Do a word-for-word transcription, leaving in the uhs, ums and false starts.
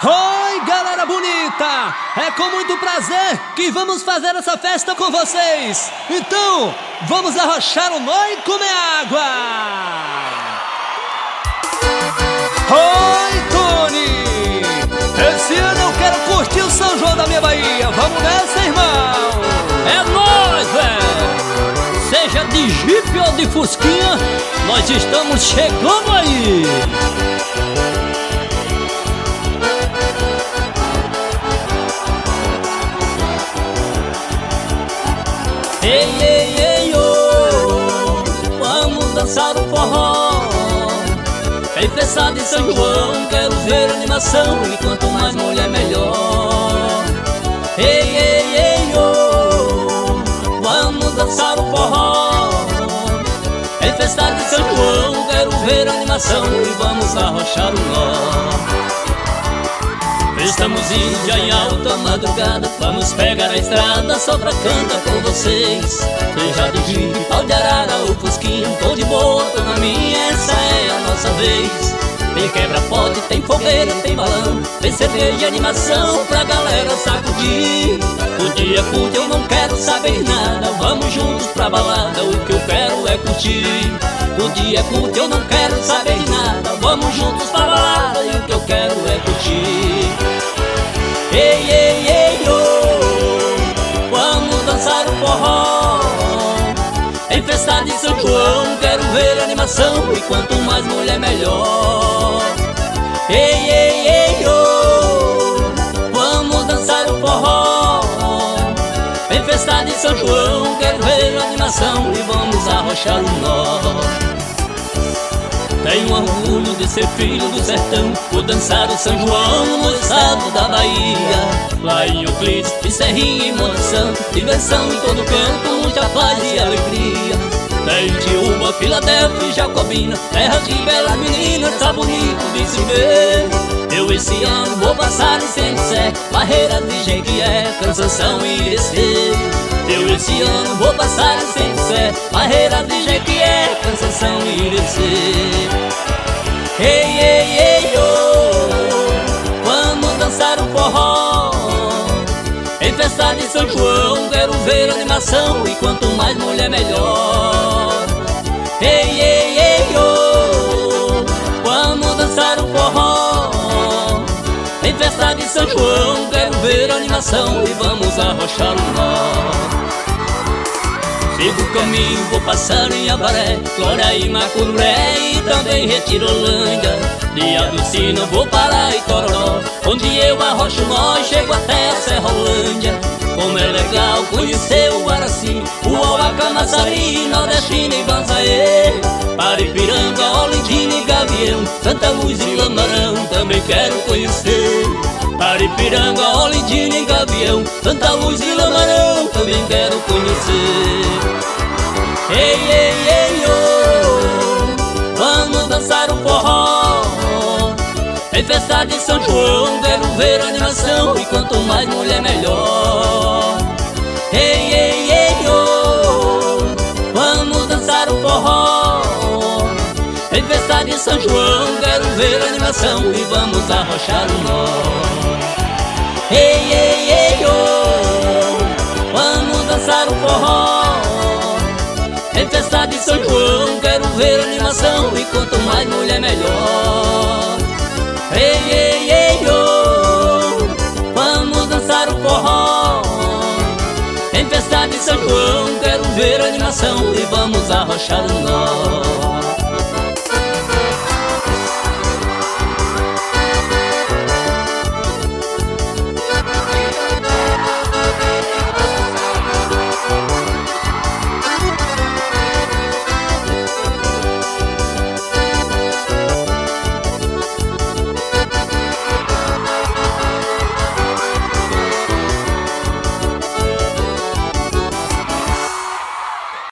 Oi, galera bonita! É com muito prazer que vamos fazer essa festa com vocês. Então, vamos arrochar o nó e comer água. Oi, Tony! Esse ano eu quero curtir o São João da minha Bahia. Vamos nessa, irmão! É nóis, velho! Seja de jipe ou de fusquinha, nós estamos chegando aí! Ei, ei, ei, oh, vamos dançar o forró. Em festa de São João, quero ver animação, e quanto mais mulher melhor. Ei, ei, ei, oh, vamos dançar o forró. Em festa de São João, quero ver animação, e vamos arrochar o nó. Estamos indo já em alta madrugada, vamos pegar a estrada só pra cantar com vocês. Seja de jipe, pau de arara ou fusquinha, tô de boa, tô na minha, essa é a nossa vez. Tem quebra-pote, tem fogueira, tem balão, tem cerveja e animação pra galera sacudir. O dia é curto, eu não quero saber nada, vamos juntos pra balada, o que eu quero é curtir. O dia é curto, eu não quero saber nada, vamos juntos pra balada, e o que eu quero é curtir. Ei, ei, ei, oh, vamos dançar o forró. Em festa de São João, quero ver animação, e quanto mais mulher melhor. Ei, ei, ei, oh, vamos dançar o forró. Em festa de São João, quero ver animação, e vamos arrochar o nó. Tenho orgulho de ser filho do sertão, vou dançar o São João no estado da Bahia. Lá em Euclides, de Serrinha e Monte Santo, diversão em todo canto, muita paz e alegria. Tem Tiúba, Filadélfia e Jacobina, terras de belas meninas, tá bonito de se ver. Eu esse ano vou passar em Centro-Sé, Barreira de Jequié, Cansanção e Esteio. Eu esse ano vou passar em Centro-Sé, Barreira de Jequié, Cansanção e Esteio. Ei, ei, ei, oh, vamos dançar um forró. Em festa de São João, quero ver animação, e quanto mais mulher melhor. Ei, ei, ei, oh, vamos dançar um forró. Em festa de São João, quero ver animação, e vamos arrochar o nó. Sigo o caminho, vou passar em Avaré, Glória e Macuré e também Retirolândia. De Aducina vou parar em Tororó, onde eu arrocho nó e chego até a Serrolândia. Como é legal conhecer o Araci, o Auacamaçari, Nordestina e Banzaê. Paripiranga, Olindina e Gavião, Santa Luz e Lamarão também quero conhecer. Paripiranga, Olindina e Gavião, Santa Luz e Lamarão também quero conhecer. Ei, ei, ei, oh, vamos dançar o forró. Em festa de São João, quero ver animação, e quanto mais mulher melhor. Ei, ei, ei, oh, vamos dançar o forró. Em festa de São João, quero ver animação, e vamos arrochar o nó. Ei, ei, ei, oh, vamos dançar o forró. Em festa de São João, quero ver animação, e quanto mais mulher melhor. Ei, ei, ei, oh, vamos dançar o forró. Em festa de São João, quero ver animação, e vamos arrochar o nó.